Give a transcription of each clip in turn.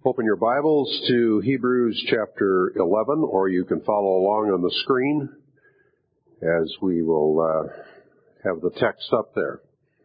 Open your Bibles to Hebrews chapter 11, or you can follow along on the screen as we will have the text up there.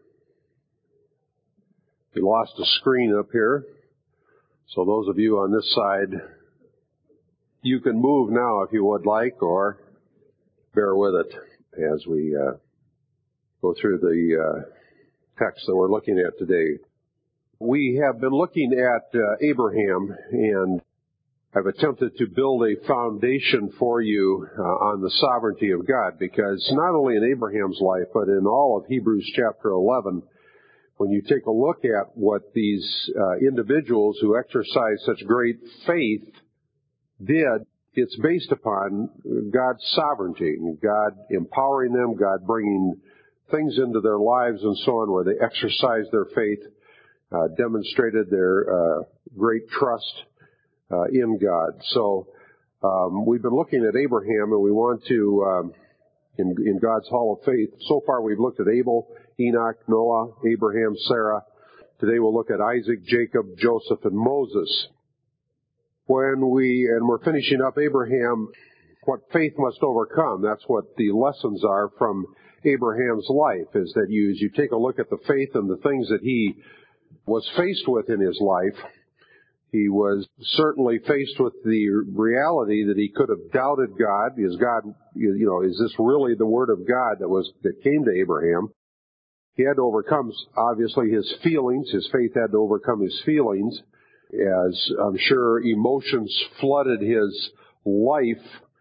We lost a screen up here, so those of you on this side, you can move now if you would like, or bear with it as we go through the text that we're looking at today. We have been looking at Abraham, and I've attempted to build a foundation for you on the sovereignty of God, because not only in Abraham's life, but in all of Hebrews chapter 11, when you take a look at what these individuals who exercised such great faith did, it's based upon God's sovereignty, God empowering them, God bringing things into their lives and so on, where they exercised their faith, demonstrated their great trust in God. So we've been looking at Abraham, and we want to, in God's hall of faith, so far we've looked at Abel, Enoch, Noah, Abraham, Sarah. Today we'll look at Isaac, Jacob, Joseph, and Moses. We're finishing up Abraham, what faith must overcome. That's what the lessons are from Abraham's life, is that as you take a look at the faith and the things that he was faced with in his life, he was certainly faced with the reality that he could have doubted God. Is God, is this really the word of God that came to Abraham? He had to overcome, obviously, his feelings. His faith had to overcome his feelings, as I'm sure emotions flooded his life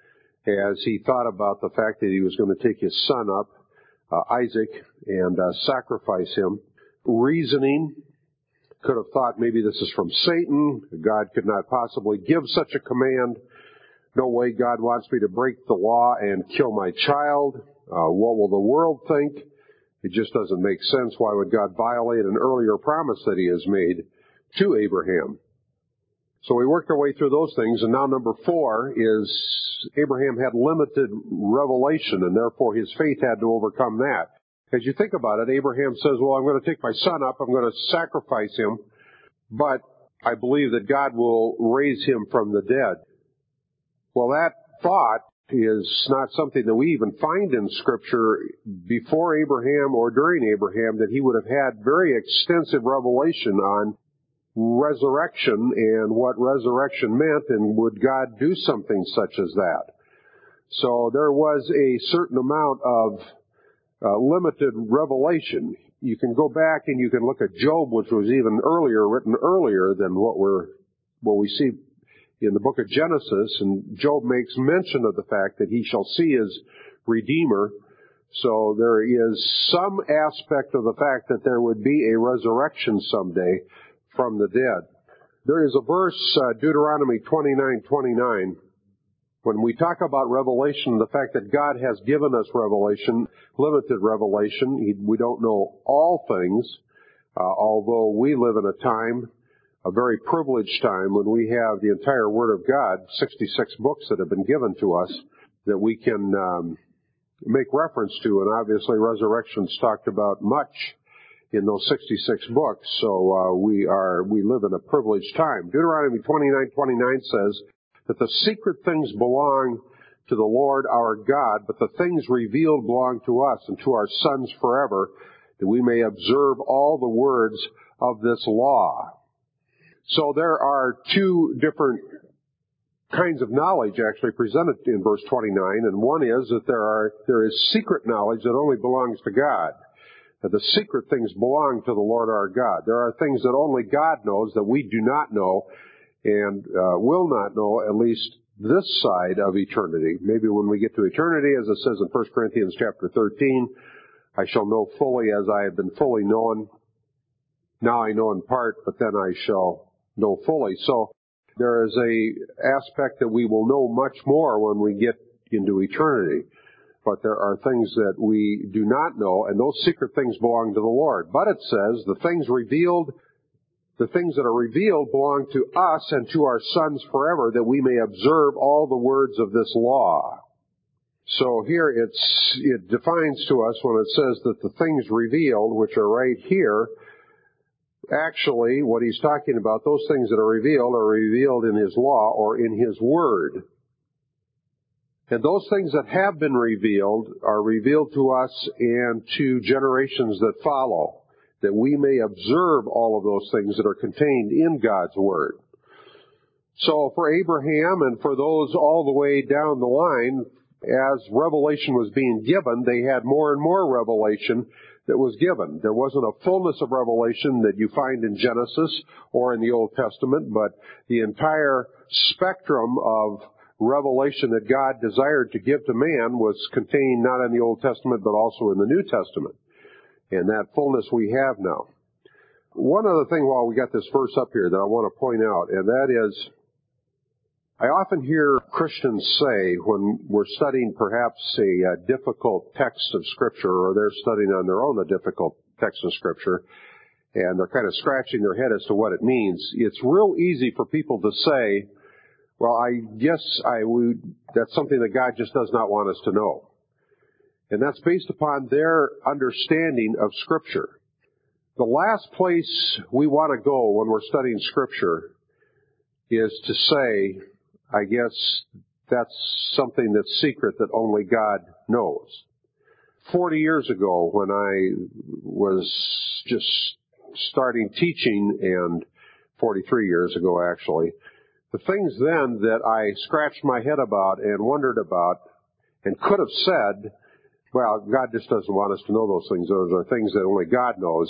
as he thought about the fact that he was going to take his son up, Isaac, and sacrifice him. Reasoning, could have thought maybe this is from Satan. God could not possibly give such a command. No way, God wants me to break the law and kill my child. What will the world think? It just doesn't make sense. Why would God violate an earlier promise that he has made to Abraham? So we worked our way through those things, and now number 4 is Abraham had limited revelation, and therefore his faith had to overcome that. As you think about it, Abraham says, well, I'm going to take my son up, I'm going to sacrifice him, but I believe that God will raise him from the dead. Well, that thought is not something that we even find in Scripture before Abraham or during Abraham, that he would have had very extensive revelation on resurrection and what resurrection meant, and would God do something such as that. So there was a certain amount of limited revelation. You can go back and you can look at Job, which was even written earlier than what we see in the book of Genesis, and Job makes mention of the fact that he shall see his Redeemer. So there is some aspect of the fact that there would be a resurrection someday from the dead. There is a verse, Deuteronomy 29:29, when we talk about revelation, the fact that God has given us revelation, limited revelation. We don't know all things, although we live in a time, a very privileged time, when we have the entire Word of God, 66 books that have been given to us, that we can make reference to, and obviously resurrection's talked about much in those 66 books, so we live in a privileged time. Deuteronomy 29:29 says that the secret things belong to the Lord our God, but the things revealed belong to us and to our sons forever, that we may observe all the words of this law. So there are 2 different kinds of knowledge actually presented in verse 29, and one is that there is secret knowledge that only belongs to God. That the secret things belong to the Lord our God. There are things that only God knows that we do not know, and will not know, at least this side of eternity. Maybe when we get to eternity, as it says in 1 Corinthians chapter 13, I shall know fully as I have been fully known. Now I know in part, but then I shall know fully. So there is a aspect that we will know much more when we get into eternity. But there are things that we do not know, and those secret things belong to the Lord. But it says the things that are revealed belong to us and to our sons forever, that we may observe all the words of this law. So here it defines to us when it says that the things revealed, which are right here, actually, what he's talking about, those things that are revealed in his law or in his word. And those things that have been revealed are revealed to us and to generations that follow, that we may observe all of those things that are contained in God's word. So for Abraham and for those all the way down the line, as revelation was being given, they had more and more revelation that was given. There wasn't a fullness of revelation that you find in Genesis or in the Old Testament, but the entire spectrum of revelation that God desired to give to man was contained not in the Old Testament but also in the New Testament. And that fullness we have now. One other thing while we got this verse up here that I want to point out, and that is, I often hear Christians say when we're studying perhaps a difficult text of Scripture, or they're studying on their own a difficult text of Scripture, and they're kind of scratching their head as to what it means, it's real easy for people to say, well, I guess that's something that God just does not want us to know. And that's based upon their understanding of Scripture. The last place we want to go when we're studying Scripture is to say, I guess that's something that's secret that only God knows. 40 years ago, when I was just starting teaching, and 43 years ago actually, the things then that I scratched my head about and wondered about and could have said, well, God just doesn't want us to know those things. Those are things that only God knows.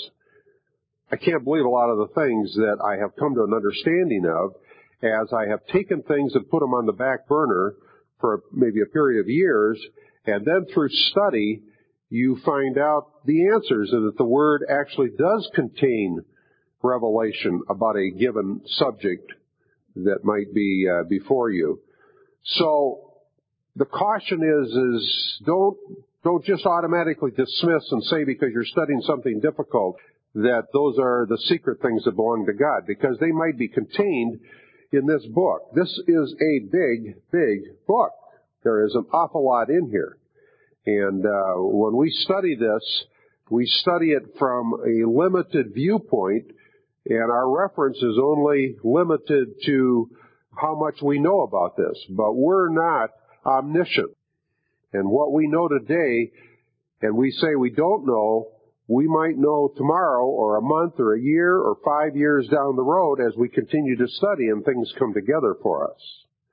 I can't believe a lot of the things that I have come to an understanding of, as I have taken things and put them on the back burner for maybe a period of years, and then through study, you find out the answers, and that the Word actually does contain revelation about a given subject that might be before you. So the caution is don't just automatically dismiss and say because you're studying something difficult that those are the secret things that belong to God, because they might be contained in this book. This is a big, big book. There is an awful lot in here. And when we study this, we study it from a limited viewpoint, and our reference is only limited to how much we know about this. But we're not omniscient. And what we know today, and we say we don't know, we might know tomorrow or a month or a year or 5 years down the road as we continue to study and things come together for us.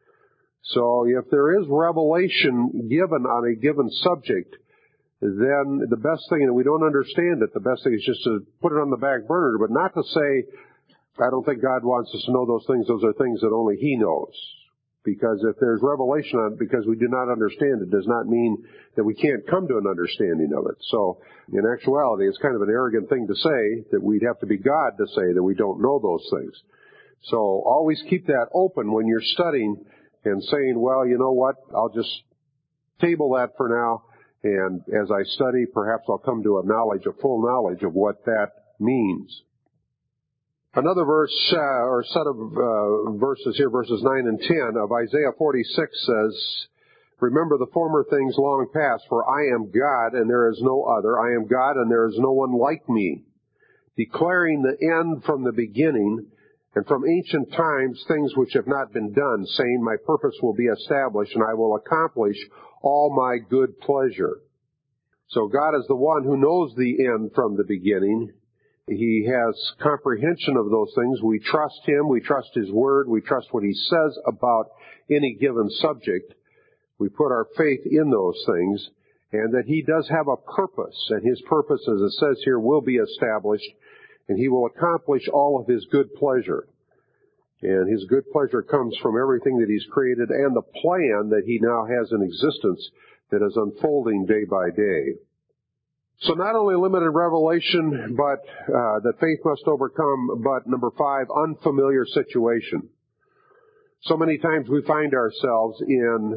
So if there is revelation given on a given subject, then the best thing, and we don't understand it, the best thing is just to put it on the back burner, but not to say, I don't think God wants us to know those things are things that only He knows. Because if there's revelation on it, because we do not understand it, does not mean that we can't come to an understanding of it. So, in actuality, it's kind of an arrogant thing to say that we'd have to be God to say that we don't know those things. So, always keep that open when you're studying and saying, well, you know what, I'll just table that for now, and as I study, perhaps I'll come to a full knowledge of what that means. Another verse, or set of verses here, verses 9 and 10 of Isaiah 46 says, remember the former things long past, for I am God and there is no other. I am God and there is no one like me, declaring the end from the beginning, and from ancient times things which have not been done, saying, my purpose will be established and I will accomplish all my good pleasure. So God is the one who knows the end from the beginning. He has comprehension of those things. We trust Him. We trust His Word. We trust what He says about any given subject. We put our faith in those things, and that He does have a purpose, and His purpose, as it says here, will be established, and He will accomplish all of His good pleasure. And His good pleasure comes from everything that He's created and the plan that He now has in existence that is unfolding day by day. So not only limited revelation, but that faith must overcome, but number 5, unfamiliar situation. So many times we find ourselves in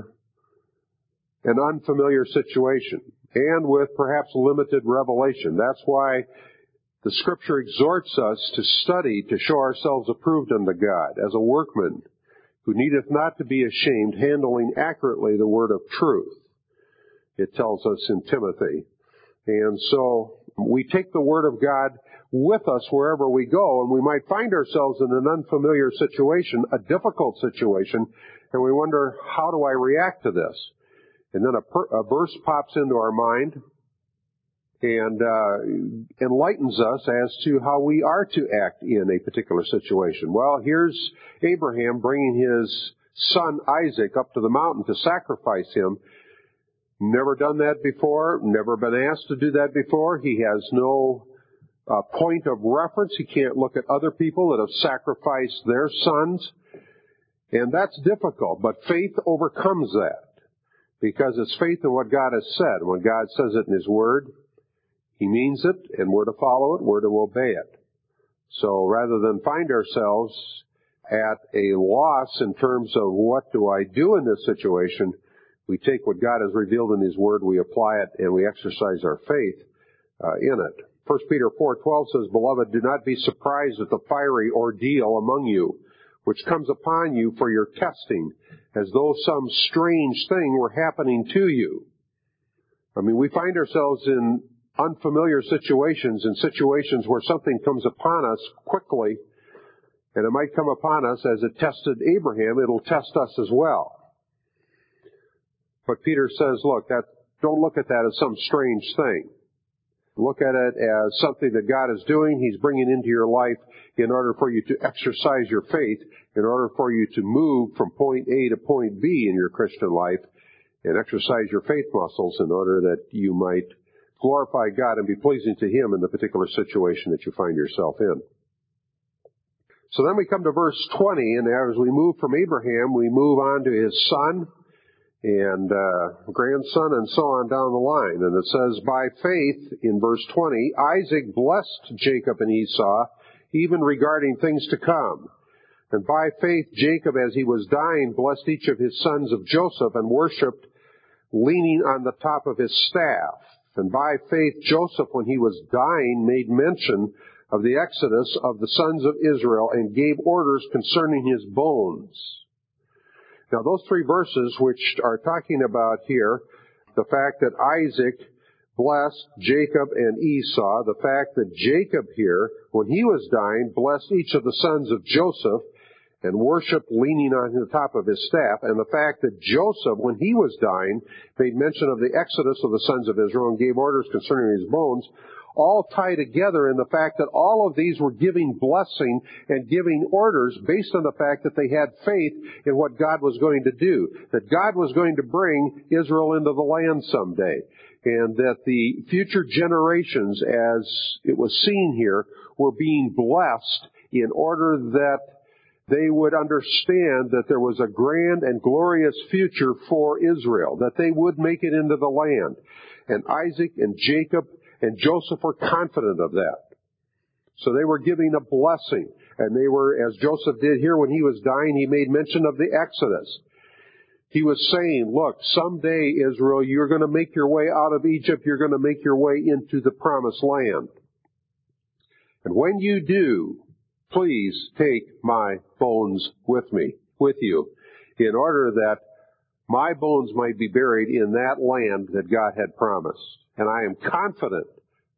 an unfamiliar situation and with perhaps limited revelation. That's why the Scripture exhorts us to study, to show ourselves approved unto God as a workman who needeth not to be ashamed, handling accurately the word of truth. It tells us in Timothy. And so we take the Word of God, with us wherever we go, and we might find ourselves in an unfamiliar situation, a difficult situation, and we wonder, how do I react to this? And then a verse pops into our mind and enlightens us as to how we are to act in a particular situation. Well, here's Abraham bringing his son Isaac up to the mountain to sacrifice him. Never done that before, never been asked to do that before. He has no point of reference. He can't look at other people that have sacrificed their sons. And that's difficult, but faith overcomes that. Because it's faith in what God has said. When God says it in His Word, He means it, and we're to follow it, we're to obey it. So rather than find ourselves at a loss in terms of what do I do in this situation, we take what God has revealed in His Word, we apply it, and we exercise our faith in it. 1 Peter 4:12 says, "Beloved, do not be surprised at the fiery ordeal among you, which comes upon you for your testing, as though some strange thing were happening to you." I mean, we find ourselves in unfamiliar situations, in situations where something comes upon us quickly, and it might come upon us as it tested Abraham, it'll test us as well. But Peter says, look, don't look at that as some strange thing. Look at it as something that God is doing. He's bringing into your life in order for you to exercise your faith, in order for you to move from point A to point B in your Christian life and exercise your faith muscles in order that you might glorify God and be pleasing to Him in the particular situation that you find yourself in. So then we come to verse 20, and as we move from Abraham, we move on to his son and grandson and so on down the line. And it says, by faith, in verse 20, Isaac blessed Jacob and Esau, even regarding things to come. And by faith, Jacob, as he was dying, blessed each of his sons of Joseph and worshipped, leaning on the top of his staff. And by faith, Joseph, when he was dying, made mention of the exodus of the sons of Israel and gave orders concerning his bones. Now, those three verses which are talking about here, the fact that Isaac blessed Jacob and Esau, the fact that Jacob here, when he was dying, blessed each of the sons of Joseph and worshipped leaning on the top of his staff, and the fact that Joseph, when he was dying, made mention of the exodus of the sons of Israel and gave orders concerning his bones, all tie together in the fact that all of these were giving blessing and giving orders based on the fact that they had faith in what God was going to do, that God was going to bring Israel into the land someday, and that the future generations, as it was seen here, were being blessed in order that they would understand that there was a grand and glorious future for Israel, that they would make it into the land. And Isaac and Jacob and Joseph were confident of that. So they were giving a blessing. And they were, as Joseph did here when he was dying, he made mention of the Exodus. He was saying, look, someday, Israel, you're going to make your way out of Egypt. You're going to make your way into the promised land. And when you do, please take my bones with you, in order that my bones might be buried in that land that God had promised. And I am confident,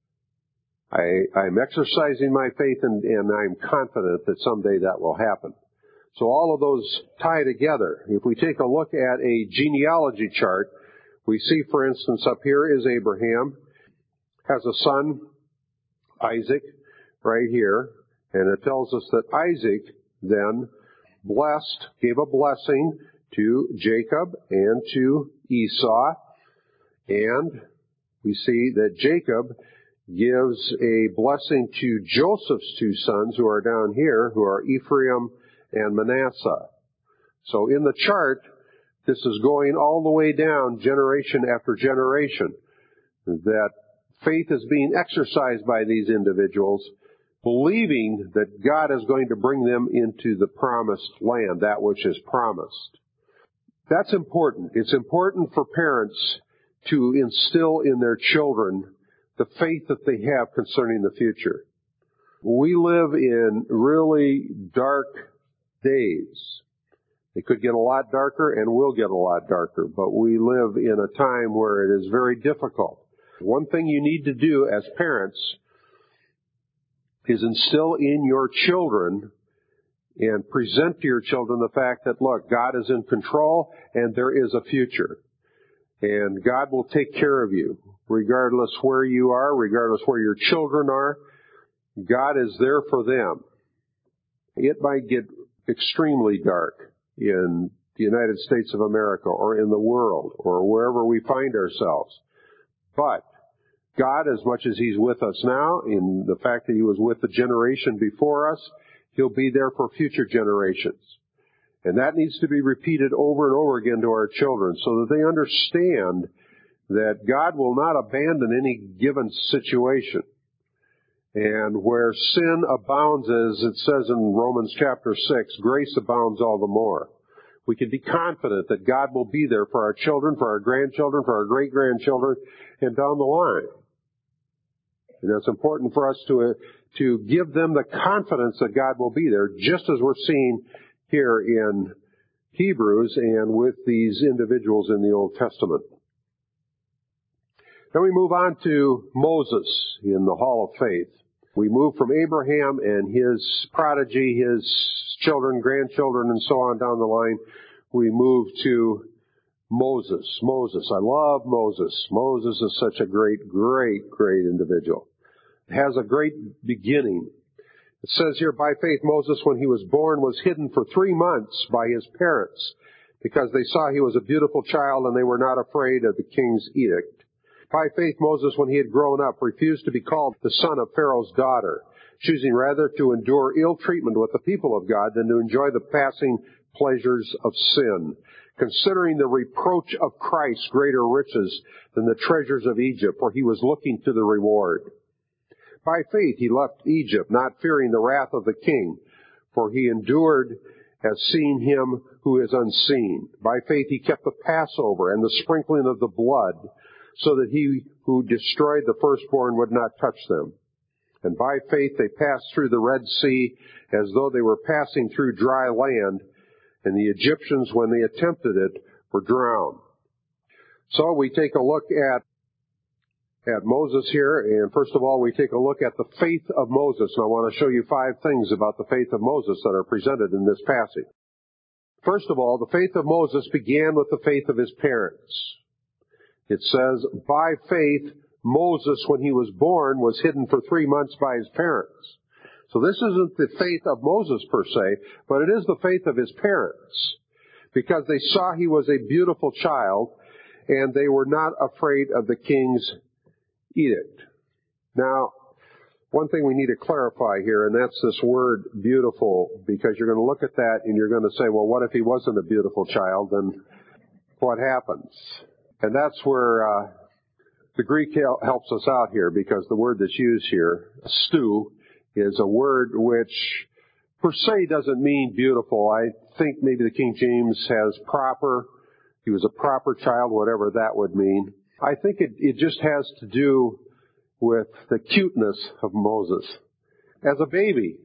I'm exercising my faith, and I'm confident that someday that will happen. So all of those tie together. If we take a look at a genealogy chart, we see, for instance, up here is Abraham, has a son, Isaac, right here. And it tells us that Isaac then gave a blessing to Jacob and to Esau. And we see that Jacob gives a blessing to Joseph's two sons, who are down here, who are Ephraim and Manasseh. So in the chart, this is going all the way down, generation after generation, that faith is being exercised by these individuals, believing that God is going to bring them into the promised land, that which is promised. That's important. It's important for parents to instill in their children the faith that they have concerning the future. We live in really dark days. It could get a lot darker and will get a lot darker, but we live in a time where it is very difficult. One thing you need to do as parents is instill in your children and present to your children the fact that, look, God is in control and there is a future. And God will take care of you, regardless where you are, regardless where your children are. God is there for them. It might get extremely dark in the United States of America or in the world or wherever we find ourselves. But God, as much as He's with us now, in the fact that He was with the generation before us, He'll be there for future generations. And that needs to be repeated over and over again to our children so that they understand that God will not abandon any given situation. And where sin abounds, as it says in Romans chapter 6, grace abounds all the more. We can be confident that God will be there for our children, for our grandchildren, for our great-grandchildren, and down the line. And it's important for us to give them the confidence that God will be there, just as we're seeing here in Hebrews and with these individuals in the Old Testament. Then we move on to Moses in the Hall of Faith. We move from Abraham and his prodigy, his children, grandchildren, and so on down the line. We move to Moses. I love Moses. Moses is such a great individual. It has a great beginning. It says here, by faith Moses, when he was born, was hidden for 3 months by his parents, because they saw he was a beautiful child and they were not afraid of the king's edict. By faith Moses, when he had grown up, refused to be called the son of Pharaoh's daughter, choosing rather to endure ill treatment with the people of God than to enjoy the passing pleasures of sin, considering the reproach of Christ greater riches than the treasures of Egypt, for he was looking to the reward. By faith he left Egypt, not fearing the wrath of the king, for he endured as seeing him who is unseen. By faith he kept the Passover and the sprinkling of the blood, so that he who destroyed the firstborn would not touch them. And by faith they passed through the Red Sea as though they were passing through dry land, and the Egyptians, when they attempted it, were drowned. So we take a look at Moses here, and first of all we take a look at the faith of Moses. And I want to show you 5 things about the faith of Moses that are presented in this passage. First of all, the faith of Moses began with the faith of his parents. It says, by faith, Moses, when he was born, was hidden for 3 months by his parents. So this isn't the faith of Moses per se, but it is the faith of his parents, because they saw he was a beautiful child, and they were not afraid of the king's edict. Now, one thing we need to clarify here, and that's this word beautiful, because you're going to look at that and you're going to say, well, what if he wasn't a beautiful child? Then what happens? And that's where the Greek helps us out here, because the word that's used here, stu, is a word which per se doesn't mean beautiful. I think maybe the King James has proper. He was a proper child, whatever that would mean. I think it just has to do with the cuteness of Moses. As a baby,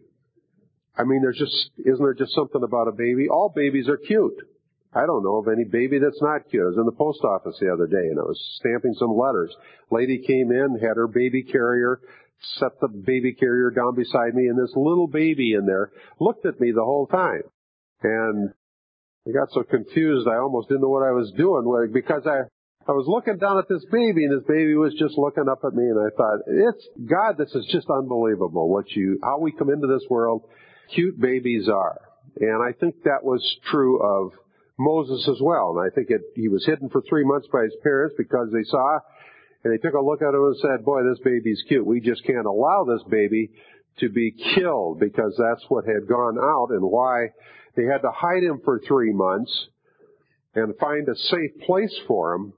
I mean, isn't there just something about a baby? All babies are cute. I don't know of any baby that's not cute. I was in the post office the other day and I was stamping some letters. Lady came in, had her baby carrier, set the baby carrier down beside me, and this little baby in there looked at me the whole time. And I got so confused I almost didn't know what I was doing, because I was looking down at this baby, and this baby was just looking up at me, and I thought, God, this is just unbelievable how we come into this world. Cute babies are. And I think that was true of Moses as well. And I think he was hidden for 3 months by his parents because they saw, and they took a look at him and said, boy, this baby's cute. We just can't allow this baby to be killed, because that's what had gone out, and why they had to hide him for 3 months and find a safe place for him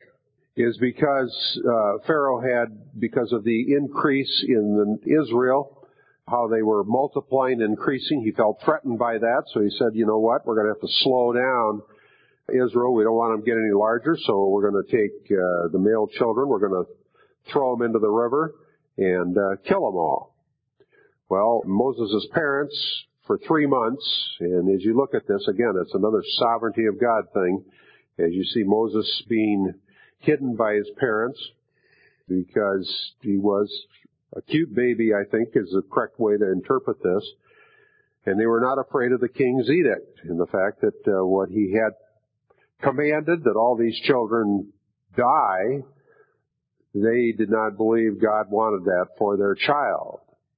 is because Pharaoh had, because of the increase in Israel, how they were multiplying and increasing, he felt threatened by that. So he said, you know what, we're going to have to slow down Israel. We don't want them to get any larger, so we're going to take the male children, we're going to throw them into the river and kill them all. Well, Moses' parents, for 3 months, and as you look at this, again, it's another sovereignty of God thing, as you see Moses being hidden by his parents because he was A cute baby, I think, is the correct way to interpret this. And they were not afraid of the king's edict and the fact that what he had commanded, that all these children die, they did not believe God wanted that for their child.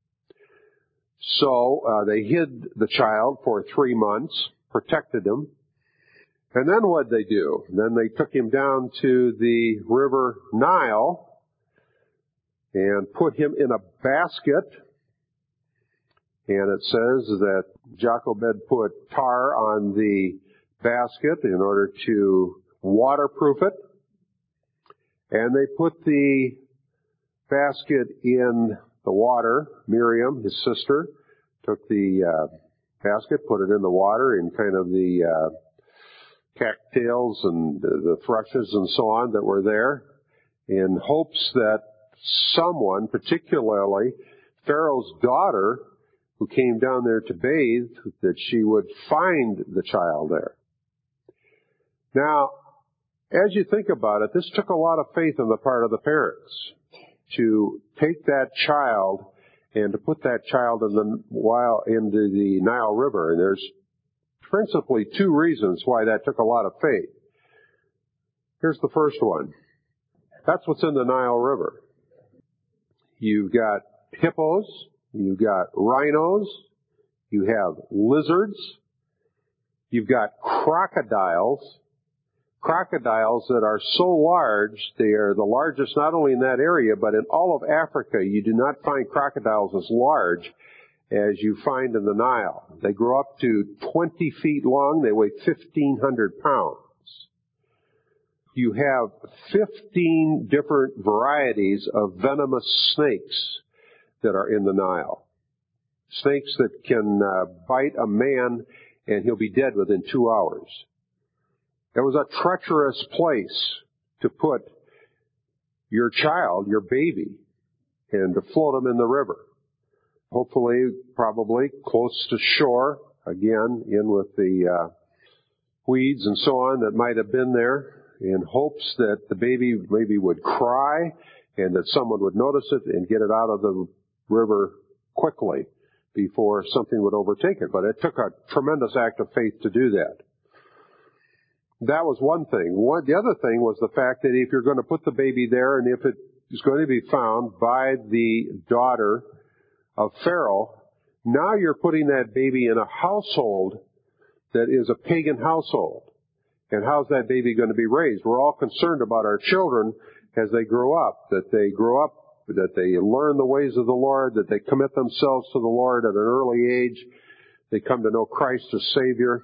So they hid the child for 3 months, protected him. And then what'd they do? Then they took him down to the river Nile and put him in a basket. And it says that Jochebed put tar on the basket in order to waterproof it. And they put the basket in the water. Miriam, his sister, took the basket, put it in the water in kind of the cattails and the thrushes and so on that were there, in hopes that someone, particularly Pharaoh's daughter, who came down there to bathe, that she would find the child there. Now, as you think about it, this took a lot of faith on the part of the parents to take that child and to put that child into the Nile River. And there's principally 2 reasons why that took a lot of faith. Here's the first one. That's what's in the Nile River. You've got hippos, you've got rhinos, you have lizards, you've got crocodiles that are so large, they are the largest not only in that area, but in all of Africa. You do not find crocodiles as large as you find in the Nile. They grow up to 20 feet long. They weigh 1,500 pounds. You have 15 different varieties of venomous snakes that are in the Nile. Snakes that can bite a man and he'll be dead within 2 hours. It was a treacherous place to put your child, your baby, and to float him in the river. Hopefully, probably close to shore, again, in with the weeds and so on that might have been there, in hopes that the baby maybe would cry and that someone would notice it and get it out of the river quickly before something would overtake it. But it took a tremendous act of faith to do that. That was one thing. The other thing was the fact that if you're going to put the baby there and if it is going to be found by the daughter of Pharaoh, now you're putting that baby in a household that is a pagan household. And how's that baby going to be raised? We're all concerned about our children as they grow up, that they learn the ways of the Lord, that they commit themselves to the Lord at an early age. They come to know Christ as Savior.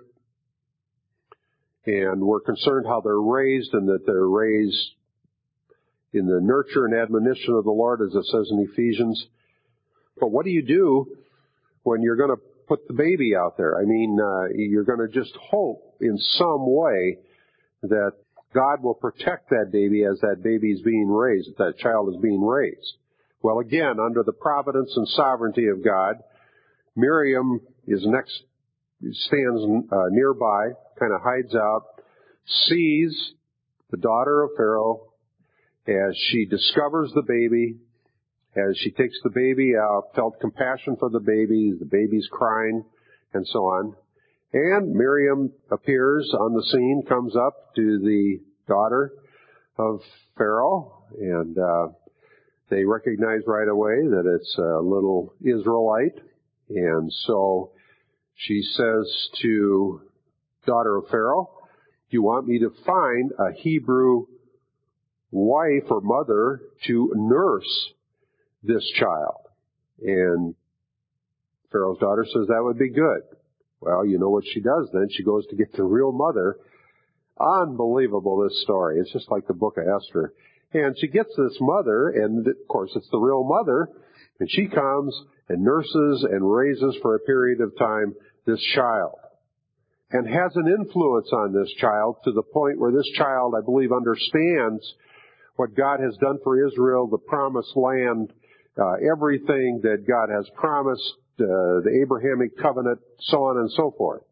And we're concerned how they're raised and that they're raised in the nurture and admonition of the Lord, as it says in Ephesians. But what do you do when you're going to put the baby out there? I mean, you're going to just hope in some way that God will protect that baby as that baby is being raised, that child is being raised. Well, again, under the providence and sovereignty of God, Miriam stands nearby, kind of hides out, sees the daughter of Pharaoh as she discovers the baby, as she takes the baby out, felt compassion for the baby's crying, and so on. And Miriam appears on the scene, comes up to the daughter of Pharaoh, and they recognize right away that it's a little Israelite. And so she says to daughter of Pharaoh, "Do you want me to find a Hebrew wife or mother to nurse this child?" And Pharaoh's daughter says that would be good. Well, you know what she does then? She goes to get the real mother. Unbelievable, this story. It's just like the book of Esther. And she gets this mother, and of course it's the real mother, and she comes and nurses and raises for a period of time this child. And has an influence on this child to the point where this child, I believe, understands what God has done for Israel, the promised land, everything that God has promised, the Abrahamic covenant, so on and so forth.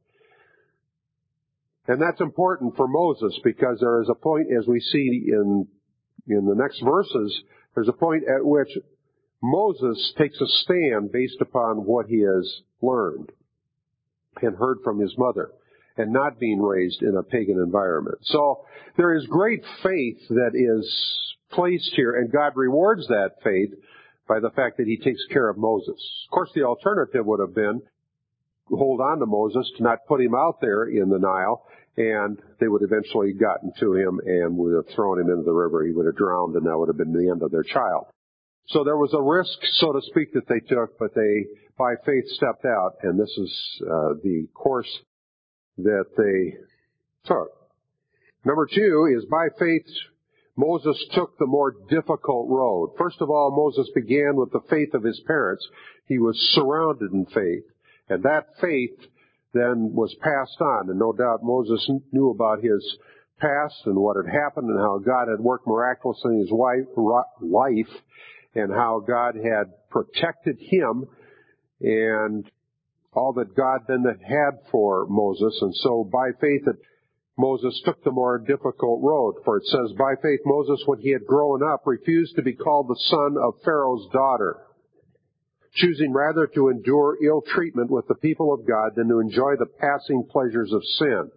And that's important for Moses because there is a point, as we see in the next verses, there's a point at which Moses takes a stand based upon what he has learned and heard from his mother, and not being raised in a pagan environment. So there is great faith that is placed here, and God rewards that faith by the fact that he takes care of Moses. Of course, the alternative would have been to hold on to Moses, to not put him out there in the Nile, and they would eventually gotten to him and would have thrown him into the river. He would have drowned, and that would have been the end of their child. So there was a risk, so to speak, that they took, but they, by faith, stepped out, and this is the course that they took. Number 2 is, by faith, Moses took the more difficult road. First of all, Moses began with the faith of his parents. He was surrounded in faith, and that faith then was passed on, and no doubt Moses knew about his past and what had happened and how God had worked miraculously in his life, and how God had protected him and all that God then had for Moses. And so by faith that Moses took the more difficult road. For it says, by faith Moses, when he had grown up, refused to be called the son of Pharaoh's daughter, choosing rather to endure ill treatment with the people of God than to enjoy the passing pleasures of sin.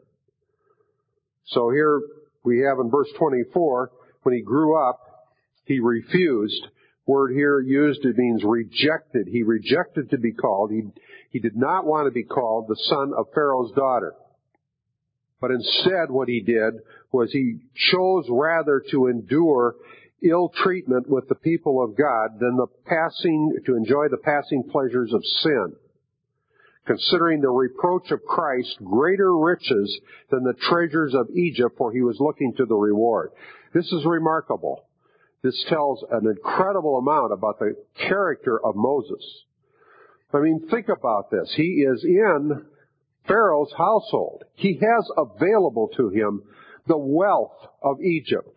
So here we have in verse 24, when he grew up, he refused. Word here used, it means rejected. He rejected to be called. He did not want to be called the son of Pharaoh's daughter. But instead what he did was he chose rather to endure ill treatment with the people of God than to enjoy the passing pleasures of sin, considering the reproach of Christ greater riches than the treasures of Egypt, for he was looking to the reward. This is remarkable. This tells an incredible amount about the character of Moses. I mean, think about this. He is in Pharaoh's household. He has available to him the wealth of Egypt.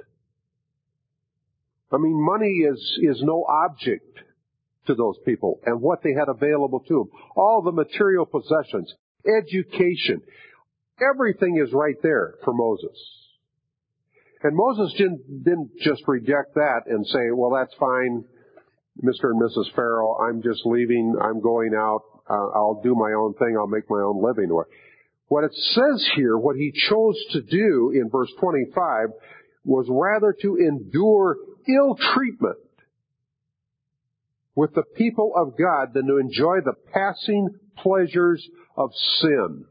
I mean, money is no object to those people and what they had available to them. All the material possessions, education, everything is right there for Moses. And Moses didn't just reject that and say, well, that's fine, Mr. and Mrs. Pharaoh, I'm just leaving, I'm going out, I'll do my own thing, I'll make my own living. What it says here, what he chose to do in verse 25, was rather to endure ill treatment with the people of God than to enjoy the passing pleasures of sin.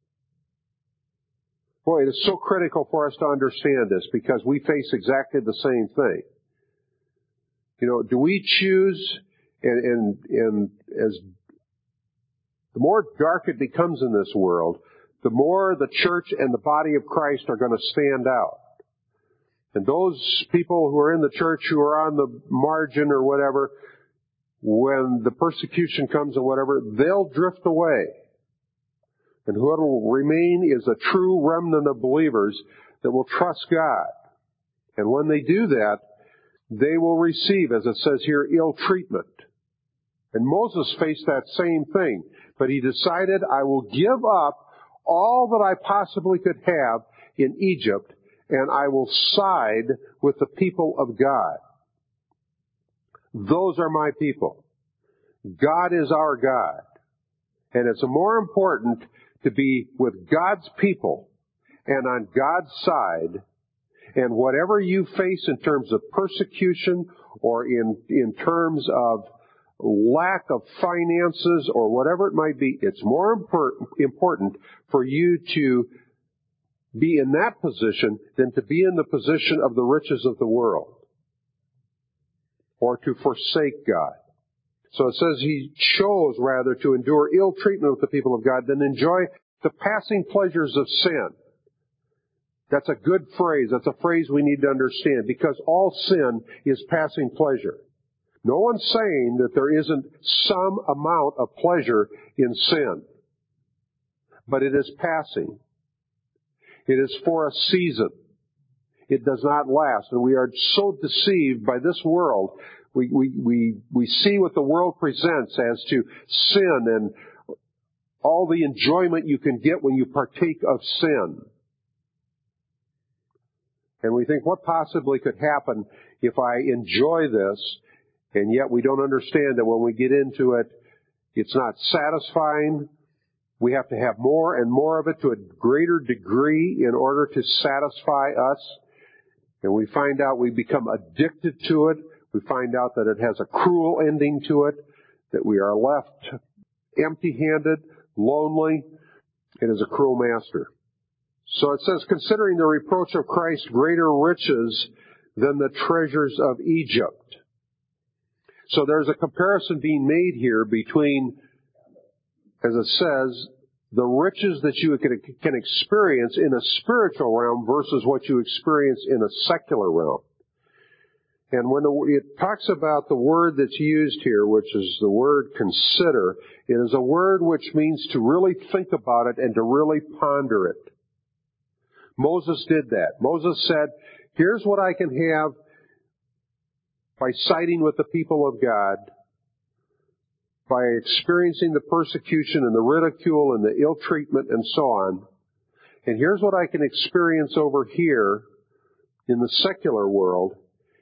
Boy, it is so critical for us to understand this because we face exactly the same thing. You know, do we choose, and as the more dark it becomes in this world, the more the church and the body of Christ are going to stand out. And those people who are in the church who are on the margin or whatever, when the persecution comes or whatever, they'll drift away. And what will remain is a true remnant of believers that will trust God. And when they do that, they will receive, as it says here, ill treatment. And Moses faced that same thing. But he decided, I will give up all that I possibly could have in Egypt, and I will side with the people of God. Those are my people. God is our God. And it's more important to be with God's people and on God's side, and whatever you face in terms of persecution or in terms of lack of finances or whatever it might be, it's more important for you to be in that position than to be in the position of the riches of the world or to forsake God. So it says he chose rather to endure ill treatment with the people of God than enjoy the passing pleasures of sin. That's a good phrase. That's a phrase we need to understand because all sin is passing pleasure. No one's saying that there isn't some amount of pleasure in sin, but it is passing. It is for a season. It does not last. And we are so deceived by this world. We see what the world presents as to sin and all the enjoyment you can get when you partake of sin. And we think, what possibly could happen if I enjoy this And yet we don't understand that when we get into it, it's not satisfying. We have to have more and more of it to a greater degree in order to satisfy us. And we find out we become addicted to it. We find out that it has a cruel ending to it, that we are left empty-handed, lonely. It is a cruel master. So it says, considering the reproach of Christ greater riches than the treasures of Egypt. So there's a comparison being made here between, as it says, the riches that you can experience in a spiritual realm versus what you experience in a secular realm. And when it talks about the word that's used here, which is the word consider, it is a word which means to really think about it and to really ponder it. Moses did that. Moses said, here's what I can have by siding with the people of God, by experiencing the persecution and the ridicule and the ill treatment and so on. And here's what I can experience over here in the secular world.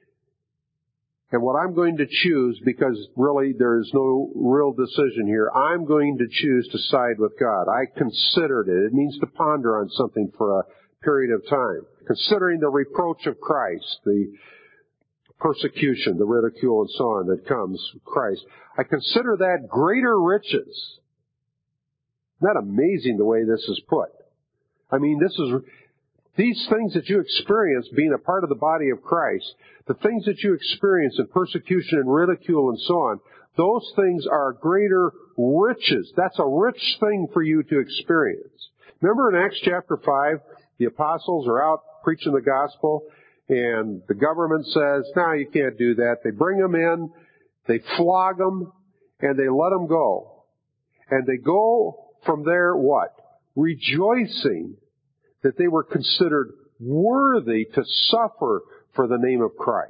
And what I'm going to choose, because really there is no real decision here, I'm going to choose to side with God. I considered it. It means to ponder on something for a period of time. Considering the reproach of Christ, the persecution, the ridicule and so on that comes from Christ, I consider that greater riches. Isn't that amazing the way this is put? I mean, these things that you experience being a part of the body of Christ, the things that you experience in persecution and ridicule and so on, those things are greater riches. That's a rich thing for you to experience. Remember in Acts chapter 5, the apostles are out preaching the gospel, and the government says, no, you can't do that. They bring them in, they flog them, and they let them go. And they go from there, what? Rejoicing that they were considered worthy to suffer for the name of Christ.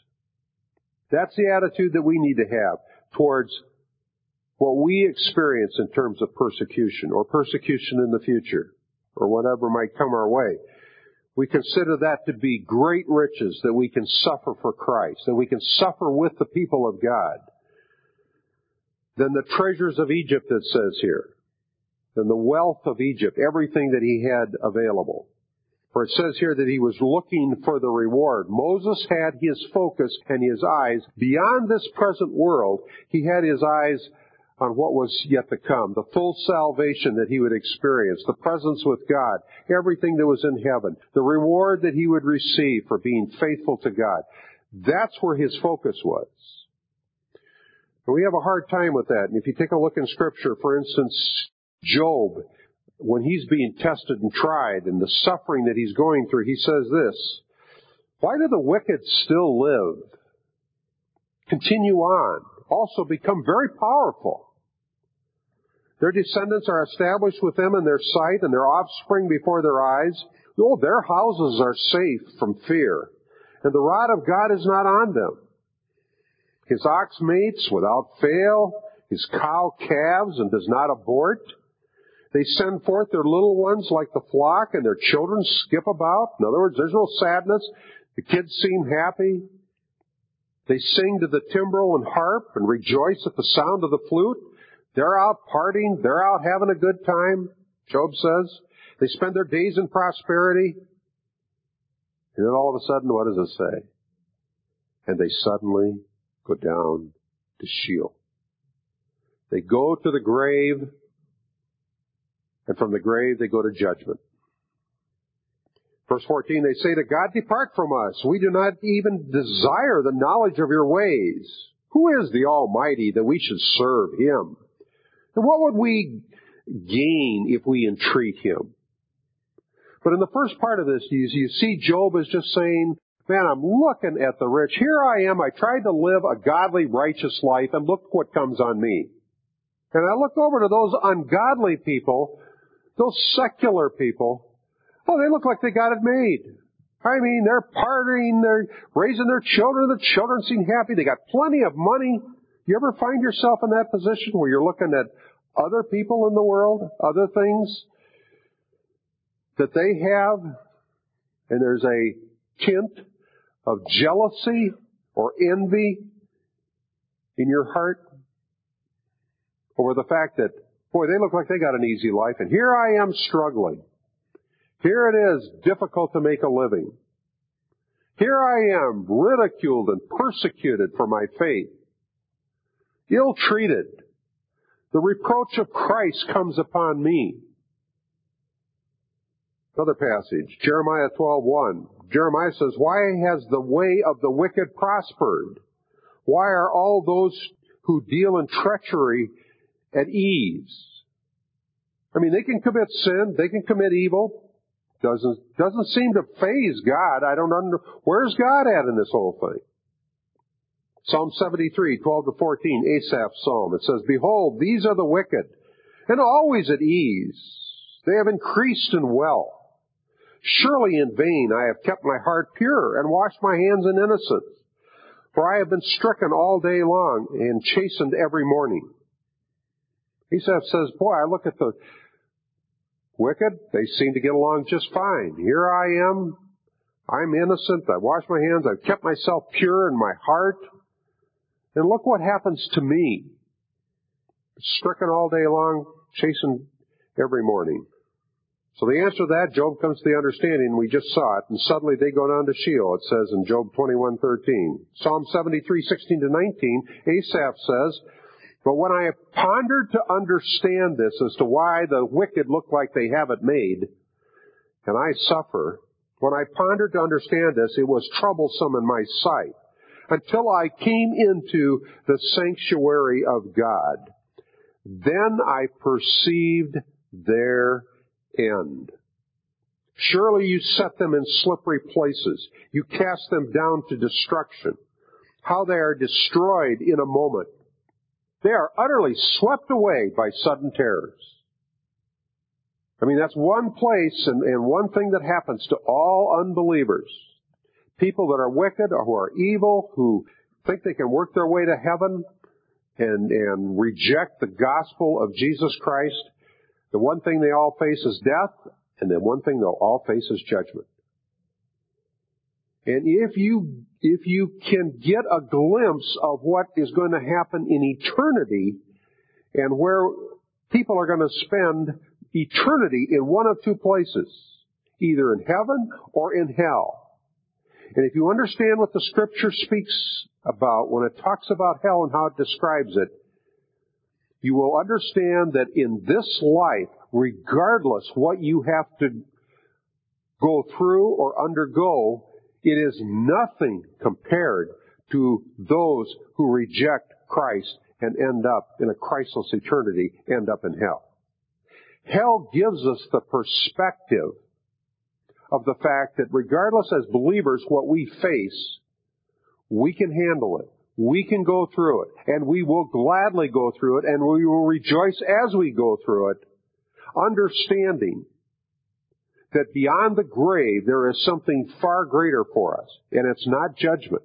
That's the attitude that we need to have towards what we experience in terms of persecution or persecution in the future or whatever might come our way. We consider that to be great riches, that we can suffer for Christ, that we can suffer with the people of God. Then the treasures of Egypt, it says here. Then the wealth of Egypt, everything that he had available. For it says here that he was looking for the reward. Moses had his focus and his eyes beyond this present world. He had his eyes on what was yet to come, the full salvation that he would experience, the presence with God, everything that was in heaven, the reward that he would receive for being faithful to God. That's where his focus was. And we have a hard time with that. And if you take a look in Scripture, for instance, Job, when he's being tested and tried and the suffering that he's going through, he says this, why do the wicked still live? Continue on. Also become very powerful. Their descendants are established with them in their sight and their offspring before their eyes. Oh, their houses are safe from fear, and the rod of God is not on them. His ox mates without fail, his cow calves and does not abort. They send forth their little ones like the flock, and their children skip about. In other words, there's no sadness. The kids seem happy. They sing to the timbrel and harp and rejoice at the sound of the flute. They're out partying. They're out having a good time, Job says. They spend their days in prosperity. And then all of a sudden, what does it say? And they suddenly go down to Sheol. They go to the grave, and from the grave they go to judgment. Verse 14, they say to God, depart from us. We do not even desire the knowledge of your ways. Who is the Almighty that we should serve Him? And what would we gain if we entreat Him? But in the first part of this, you see Job is just saying, man, I'm looking at the rich. Here I am. I tried to live a godly, righteous life, and look what comes on me. And I look over to those ungodly people, those secular people. Oh, they look like they got it made. I mean, they're partying, they're raising their children, the children seem happy, they got plenty of money. You ever find yourself in that position where you're looking at other people in the world, other things that they have, and there's a tint of jealousy or envy in your heart over the fact that, boy, they look like they got an easy life, and here I am struggling. Here it is, difficult to make a living. Here I am, ridiculed and persecuted for my faith, ill-treated. The reproach of Christ comes upon me. Another passage, Jeremiah 12:1. Jeremiah says, why has the way of the wicked prospered? Why are all those who deal in treachery at ease? I mean, they can commit sin, they can commit evil. Doesn't seem to faze God. Where's God at in this whole thing? Psalm 73, 12-14, Asaph's psalm. It says, behold, these are the wicked, and always at ease. They have increased in wealth. Surely in vain I have kept my heart pure and washed my hands in innocence. For I have been stricken all day long and chastened every morning. Asaph says, boy, I look at the wicked. They seem to get along just fine. Here I am. I'm innocent. I washed my hands. I've kept myself pure in my heart. And look what happens to me. Stricken all day long, chastened every morning. So the answer to that, Job comes to the understanding, we just saw it, and suddenly they go down to Sheol, it says in Job 21:13. Psalm 73, 16-19, Asaph says, but when I have pondered to understand this as to why the wicked look like they have it made, and I suffer, when I pondered to understand this, it was troublesome in my sight, until I came into the sanctuary of God. Then I perceived their end. Surely you set them in slippery places. You cast them down to destruction. How they are destroyed in a moment. They are utterly swept away by sudden terrors. I mean, that's one place and one thing that happens to all unbelievers. People that are wicked or who are evil, who think they can work their way to heaven and reject the gospel of Jesus Christ. The one thing they all face is death, and then one thing they'll all face is judgment. And if you can get a glimpse of what is going to happen in eternity, and where people are going to spend eternity in one of two places, either in heaven or in hell. And if you understand what the Scripture speaks about when it talks about hell and how it describes it, you will understand that in this life, regardless what you have to go through or undergo, it is nothing compared to those who reject Christ and end up in a Christless eternity, end up in hell. Hell gives us the perspective of the fact that regardless as believers what we face, we can handle it. We can go through it, and we will gladly go through it, and we will rejoice as we go through it, understanding that beyond the grave there is something far greater for us, and it's not judgment.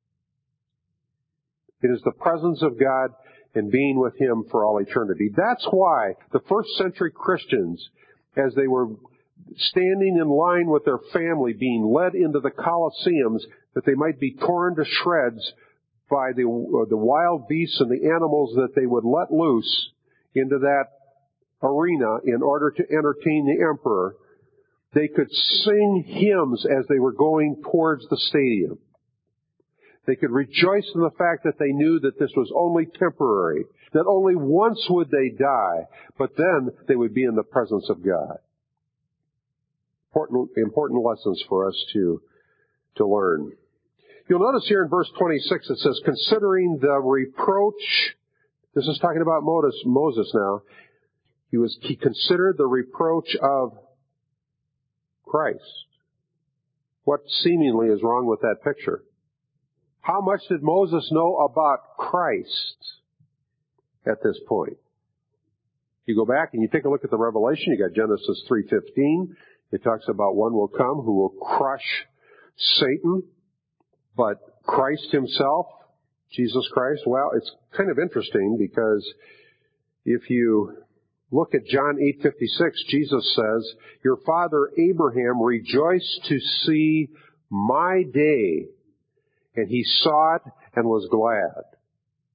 It is the presence of God and being with Him for all eternity. That's why the first century Christians, as they were standing in line with their family, being led into the Colosseums, that they might be torn to shreds by the wild beasts and the animals that they would let loose into that arena in order to entertain the emperor, they could sing hymns as they were going towards the stadium. They could rejoice in the fact that they knew that this was only temporary, that only once would they die, but then they would be in the presence of God. Important lessons for us to learn. You'll notice here in verse 26 it says, considering the reproach, this is talking about Moses now, he considered the reproach of Christ. What seemingly is wrong with that picture? How much did Moses know about Christ at this point? You go back and you take a look at the Revelation, you got Genesis 3:15. It talks about one will come who will crush Satan. But Christ Himself, Jesus Christ, well, it's kind of interesting because if you look at John 8:56, Jesus says, your father Abraham rejoiced to see my day, and he saw it and was glad.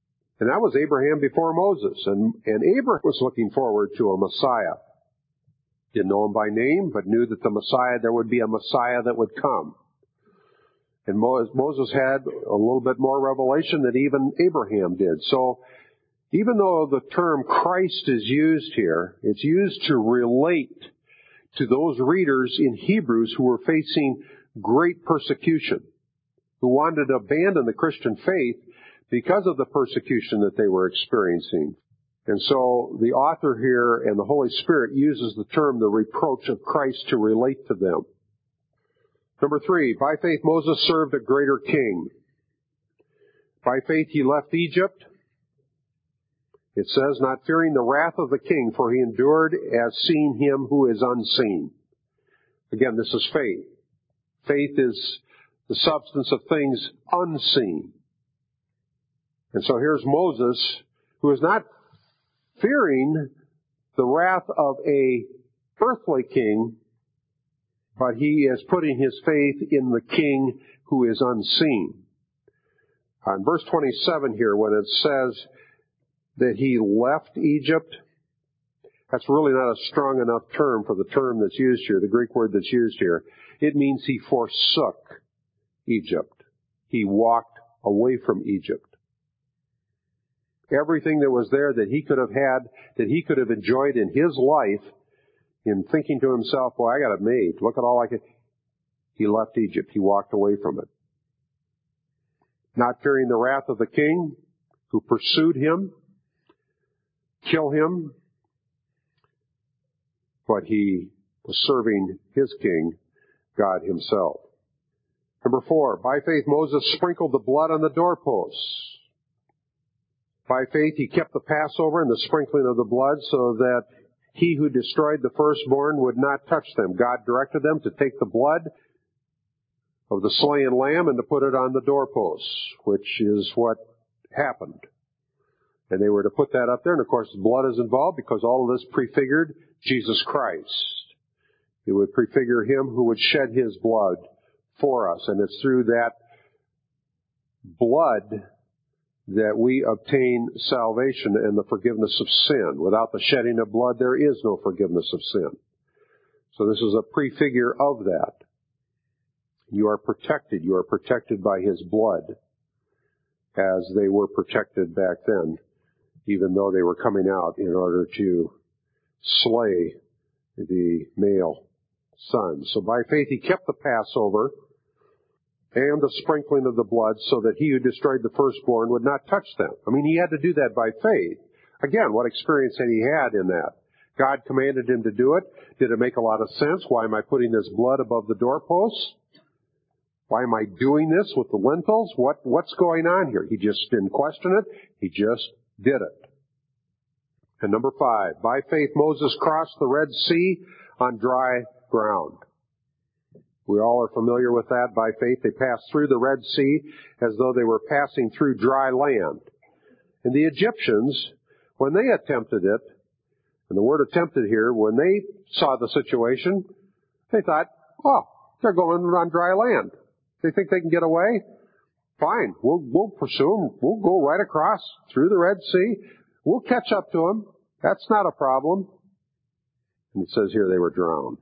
And that was Abraham before Moses. And Abraham was looking forward to a Messiah. Didn't know him by name, but knew that there would be a Messiah that would come. And Moses had a little bit more revelation than even Abraham did. So even though the term Christ is used here, it's used to relate to those readers in Hebrews who were facing great persecution, who wanted to abandon the Christian faith because of the persecution that they were experiencing. And so the author here and the Holy Spirit uses the term the reproach of Christ to relate to them. Number 3, by faith Moses served a greater king. By faith he left Egypt. It says, not fearing the wrath of the king, for he endured as seeing him who is unseen. Again, this is faith. Faith is the substance of things unseen. And so here's Moses, who is not fearing the wrath of a earthly king, but he is putting his faith in the king who is unseen. In verse 27 here, when it says that he left Egypt, that's really not a strong enough term for the term that's used here, the Greek word that's used here. It means he forsook Egypt. He walked away from Egypt. Everything that was there that he could have had, that he could have enjoyed in his life, in thinking to himself, well, I got it made. Look at all I could. He left Egypt. He walked away from it. Not fearing the wrath of the king who pursued him, kill him, but he was serving his king, God himself. Number 4, by faith Moses sprinkled the blood on the doorposts. By faith he kept the Passover and the sprinkling of the blood so that he who destroyed the firstborn would not touch them. God directed them to take the blood of the slain lamb and to put it on the doorposts, which is what happened. And they were to put that up there, and of course blood is involved because all of this prefigured Jesus Christ. It would prefigure him who would shed his blood for us, and it's through that blood that we obtain salvation and the forgiveness of sin. Without the shedding of blood, there is no forgiveness of sin. So this is a prefigure of that. You are protected. You are protected by his blood, as they were protected back then, even though they were coming out in order to slay the male son. So by faith he kept the Passover and the sprinkling of the blood so that he who destroyed the firstborn would not touch them. I mean, he had to do that by faith. Again, what experience had he had in that? God commanded him to do it. Did it make a lot of sense? Why am I putting this blood above the doorposts? Why am I doing this with the lintels? What's going on here? He just didn't question it. He just did it. And number 5, by faith Moses crossed the Red Sea on dry ground. We all are familiar with that. By faith they passed through the Red Sea as though they were passing through dry land. And the Egyptians, when they attempted it, and the word attempted here, when they saw the situation, they thought, oh, they're going on dry land. They think they can get away? Fine, we'll pursue them. We'll go right across through the Red Sea. We'll catch up to them. That's not a problem. And it says here they were drowned.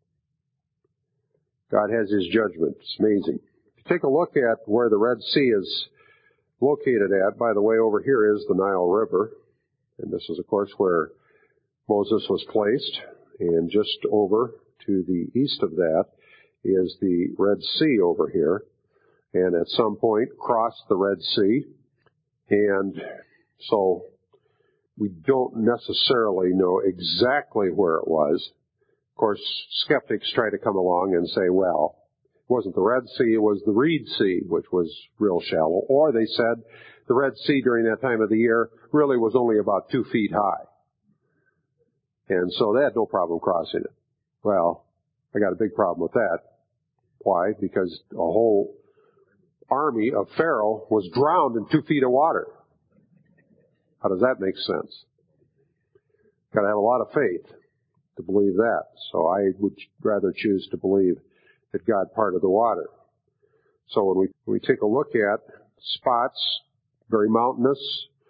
God has his judgment. It's amazing. If you take a look at where the Red Sea is located at, by the way, over here is the Nile River. And this is, of course, where Moses was placed. And just over to the east of that is the Red Sea over here. And at some point crossed the Red Sea. And so we don't necessarily know exactly where it was. Of course, skeptics try to come along and say, well, it wasn't the Red Sea, it was the Reed Sea, which was real shallow. Or they said the Red Sea during that time of the year really was only about 2 feet high. And so they had no problem crossing it. Well, I got a big problem with that. Why? Because a whole army of Pharaoh was drowned in 2 feet of water. How does that make sense? Got to have a lot of faith to believe that. So I would rather choose to believe that God parted the water. So when we take a look at spots, very mountainous,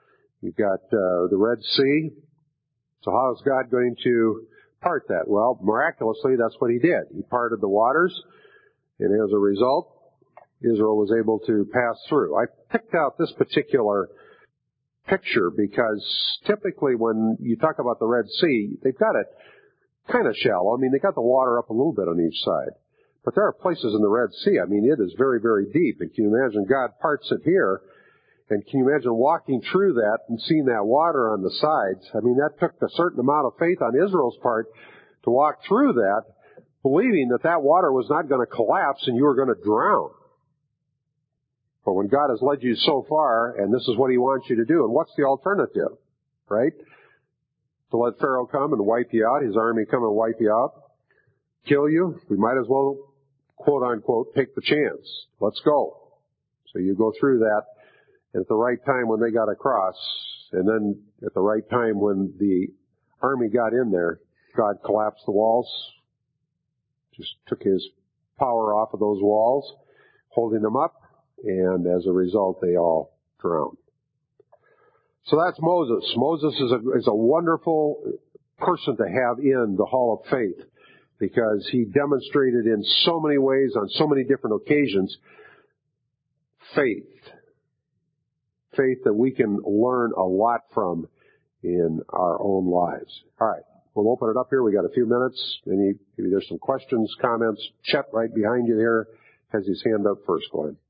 You've got the Red Sea. So how is God going to part that? Well, miraculously, that's what he did. He parted the waters, and as a result, Israel was able to pass through. I picked out this particular picture because typically when you talk about the Red Sea, they've got it kind of shallow. I mean, they got the water up a little bit on each side. But there are places in the Red Sea, I mean, it is very, very deep. And can you imagine God parts it here? And can you imagine walking through that and seeing that water on the sides? I mean, that took a certain amount of faith on Israel's part to walk through that, believing that that water was not going to collapse and you were going to drown. But when God has led you so far, and this is what he wants you to do, and what's the alternative, right? To let Pharaoh come and wipe you out, his army come and wipe you out, kill you. We might as well, quote unquote, take the chance. Let's go. So you go through that, and at the right time when they got across, and then at the right time when the army got in there, God collapsed the walls, just took his power off of those walls, holding them up, and as a result, they all drowned. So that's Moses. Moses is a wonderful person to have in the Hall of Faith because he demonstrated in so many ways, on so many different occasions, faith. Faith that we can learn a lot from in our own lives. All right. We'll open it up here. We got a few minutes. Maybe there's some questions, comments. Chet right behind you there has his hand up first. Go ahead.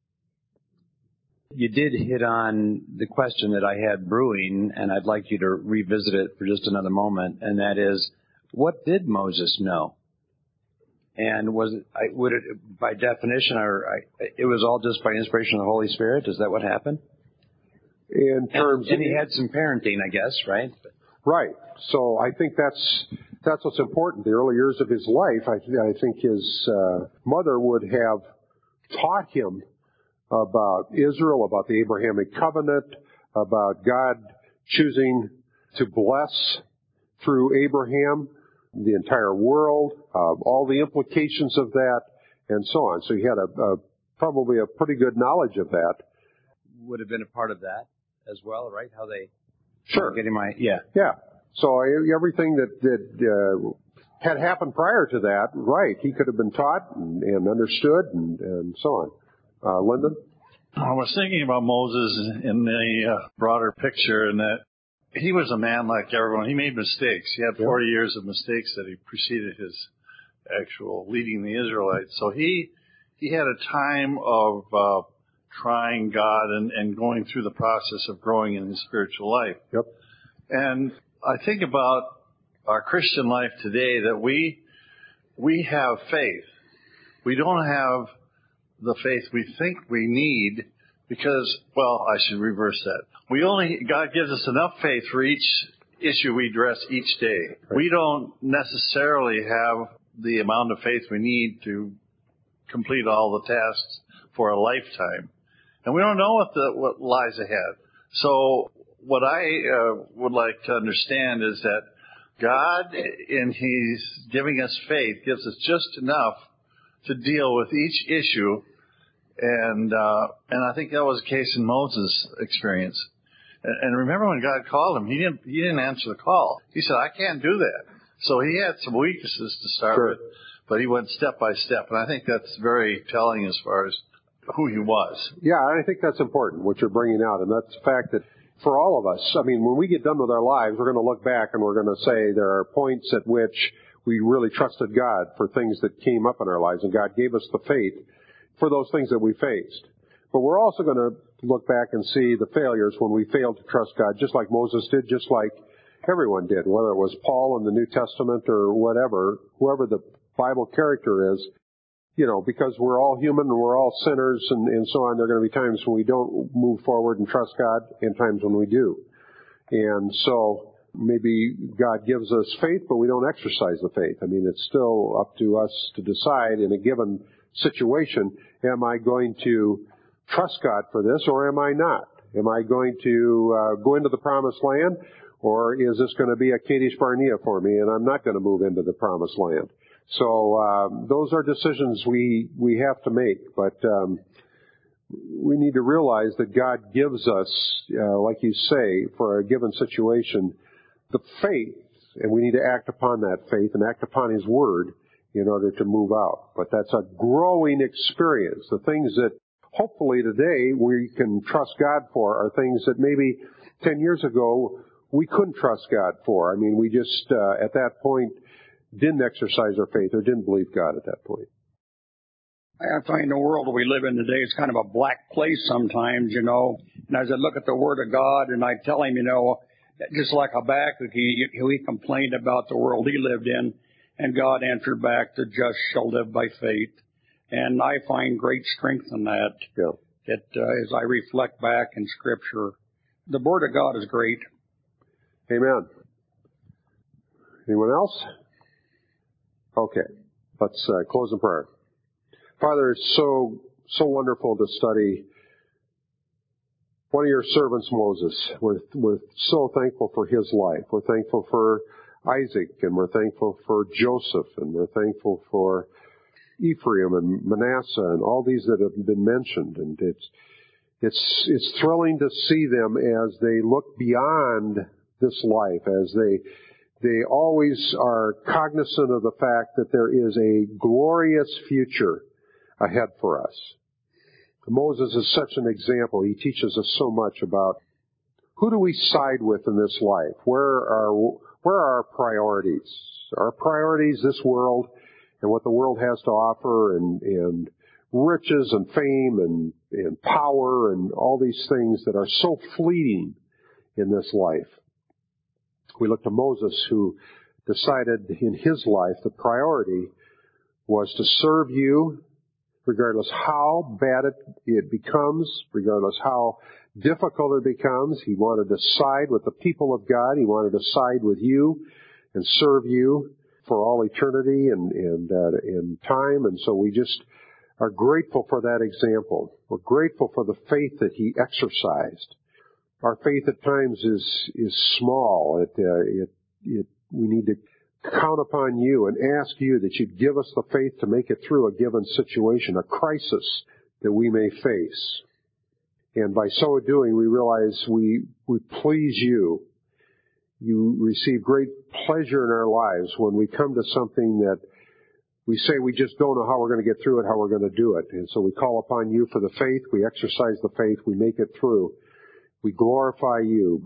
You did hit on the question that I had brewing, and I'd like you to revisit it for just another moment, and that is, what did Moses know? And would it, by definition, it was all just by inspiration of the Holy Spirit? Is that what happened? In terms, and he had some parenting, I guess, right? Right. So I think that's what's important. The early years of his life, I think his mother would have taught him about Israel, about the Abrahamic covenant, about God choosing to bless through Abraham the entire world, all the implications of that, and so on. So he had probably a pretty good knowledge of that. Would have been a part of that as well, right? How they sure getting yeah. So everything that had happened prior to that, right? He could have been taught and understood and so on. Lyndon? I was thinking about Moses in the broader picture, and that he was a man like everyone. He made mistakes. He had 40 years of mistakes that he preceded his actual leading the Israelites. So he had a time of trying God and going through the process of growing in his spiritual life. Yep. And I think about our Christian life today that we have faith. We don't have the faith we think we need because, well, I should reverse that. God gives us enough faith for each issue we address each day. Right. We don't necessarily have the amount of faith we need to complete all the tasks for a lifetime. And we don't know what lies ahead. So what I would like to understand is that God, in He's giving us faith, gives us just enough to deal with each issue, and I think that was the case in Moses' experience. And remember when God called him, he didn't answer the call. He said, "I can't do that." So he had some weaknesses to start with, but he went step by step, and I think that's very telling as far as who he was. Yeah, I think that's important, what you're bringing out, and that's the fact that for all of us, I mean, when we get done with our lives, we're going to look back and we're going to say there are points at which we really trusted God for things that came up in our lives, and God gave us the faith for those things that we faced. But we're also going to look back and see the failures when we failed to trust God, just like Moses did, just like everyone did, whether it was Paul in the New Testament or whatever, whoever the Bible character is, because we're all human and we're all sinners and so on, there are going to be times when we don't move forward and trust God and times when we do. And so maybe God gives us faith, but we don't exercise the faith. I mean, it's still up to us to decide in a given situation, am I going to trust God for this or am I not? Am I going to go into the promised land, or is this going to be a Kadesh Barnea for me and I'm not going to move into the promised land? So those are decisions we have to make. But we need to realize that God gives us, like you say, for a given situation, the faith, and we need to act upon that faith and act upon His Word in order to move out. But that's a growing experience. The things that hopefully today we can trust God for are things that maybe 10 years ago we couldn't trust God for. I mean, we just, at that point, didn't exercise our faith or didn't believe God at that point. I find the world we live in today is kind of a black place sometimes, you know. And as I look at the Word of God and I tell him, you know, just like Habakkuk, he complained about the world he lived in, and God answered back, the just shall live by faith. And I find great strength in that. Yeah. As I reflect back in Scripture, the Word of God is great. Amen. Anyone else? Okay. Let's close in prayer. Father, it's so wonderful to study one of your servants, Moses. We're so thankful for his life. We're thankful for Isaac, and we're thankful for Joseph, and we're thankful for Ephraim and Manasseh and all these that have been mentioned. And it's thrilling to see them as they look beyond this life, as they always are cognizant of the fact that there is a glorious future ahead for us. Moses is such an example. He teaches us so much about who do we side with in this life? Where are our priorities? Our priorities, this world and what the world has to offer, and riches and fame and power and all these things that are so fleeting in this life. We look to Moses, who decided in his life the priority was to serve you, regardless how bad it becomes, regardless how difficult it becomes. He wanted to side with the people of God. He wanted to side with you and serve you for all eternity and time. And so we just are grateful for that example. We're grateful for the faith that he exercised. Our faith at times is small. We need to count upon you and ask you that you'd give us the faith to make it through a given situation, a crisis that we may face. And by so doing, we realize we please you. You receive great pleasure in our lives when we come to something that we say we just don't know how we're going to get through it, how we're going to do it. And so we call upon you for the faith. We exercise the faith. We make it through. We glorify you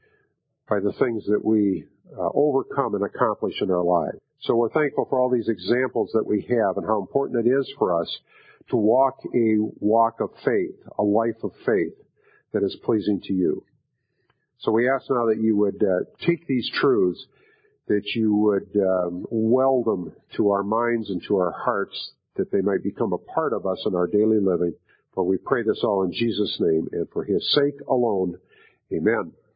by the things that we overcome and accomplish in our lives. So we're thankful for all these examples that we have and how important it is for us to walk a walk of faith, a life of faith that is pleasing to you. So we ask now that you would take these truths, that you would weld them to our minds and to our hearts, that they might become a part of us in our daily living. For we pray this all in Jesus' name and for his sake alone. Amen.